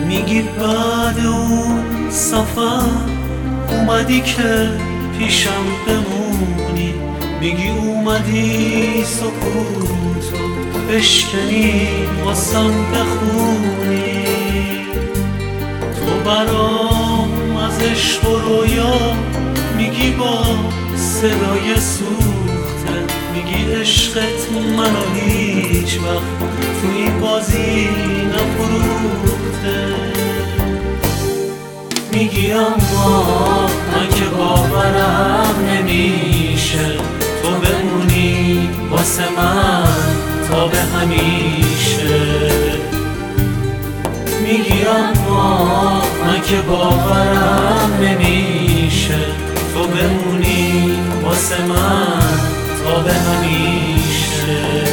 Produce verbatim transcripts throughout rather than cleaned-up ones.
میگی بعد اون سفر اومدی که پیشم بمونی، میگی اومدی سکوتو بشکنی واسم بخونی. تو برام از عشق و رویا میگی با صدای سوخته، میگی عشقت منو هیچ وقت تو این بازی نفروخته. میگی اما من که باورم نمیشه تو بمونی واسه من تا به همیشه. میگی اما من که باورم نمیشه تو بمونی واسه من تا به همیشه.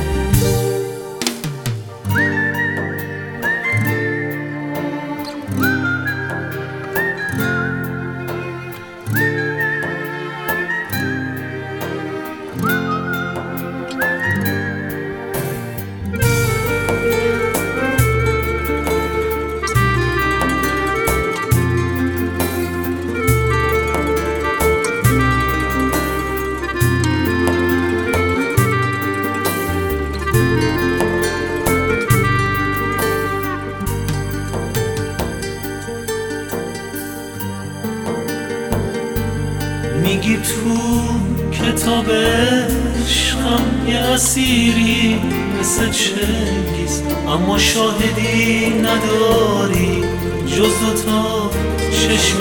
میگی تو کتاب عشقم یه اسیری مثل چنگیز، اما شاهدی نداری جز دوتا چشم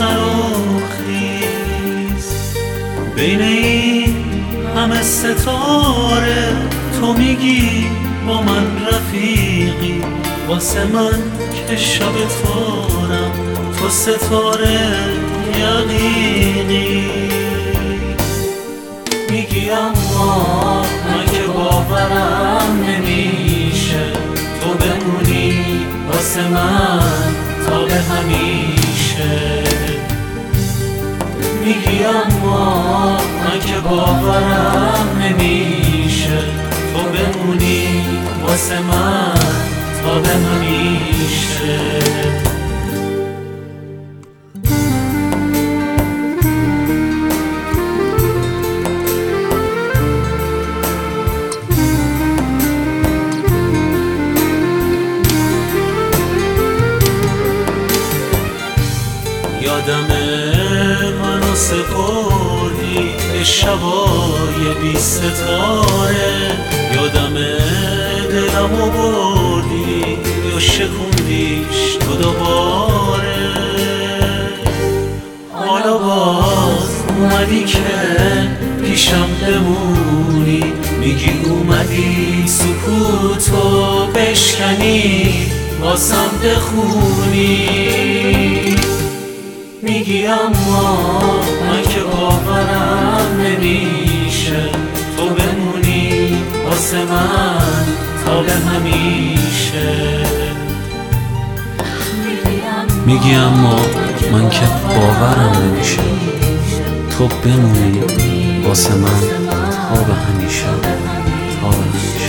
تراخیز. بین این همه ستاره تو میگی با من رفیقی، واسه من که شب تارم تو ستاره یقینی. میگی اما من که باورم نمیشه تو بمونی واسه من تا به همیشه. میگی اما من که باورم نمیشه تو بمونی واسه من تا به همیشه. یادمه منو سپردی به شبای بی ستاره، یادمه دلمو بردی یا شکوندیش تو دوباره. حالا باز اومدی که پیشم بمونی، میگی اومدی سکوتو بشکنی واسم بخونی. میگی اما من که باورم نمیشه تو بمونی واسه من تا به همیشه. میگی اما من که باورم نمیشه تو بمونی واسه من تا به همیشه تا به همیشه.